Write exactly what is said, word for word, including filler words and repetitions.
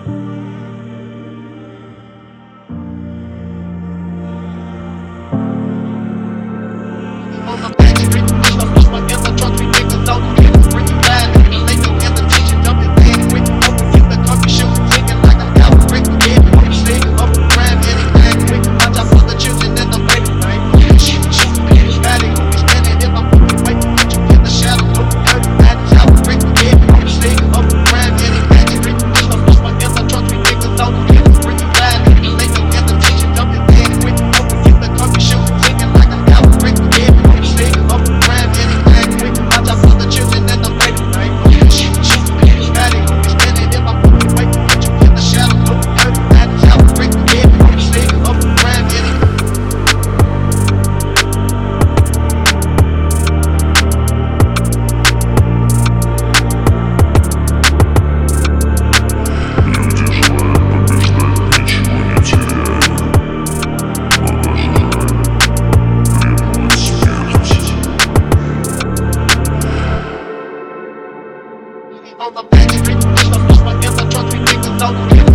On the back street, push up, push my in the truck, we niggas out the kids, bring you bad, they do in the teacher, jumping in, quick, open, keep the coffee shoe, singing like a cow, break the game, up, sing, up, grab, anything, quick, watch out for the children in the baby, right? Shoot, shoot, bitch, batty, we standing in my movie, wait, put you in the shadow, look, dirty, bad, out, break the game, up, sing, up, grab, anything, street, push up, push my in the truck, we niggas out the kids, bring you bad, they do in the teacher, jumping in, quick, open, keep the coffee shoe, singing like a cow, break the game, up, grab anything, quick, watch out for the children and the baby, right? Shoot, shoot, bitch, batty, we standing in my movie, wait, put you in the shadow, look, dirty, bad, out, break the game, up, sing, up, grab anything. On the back street, push up, push my in the truck, we niggas out the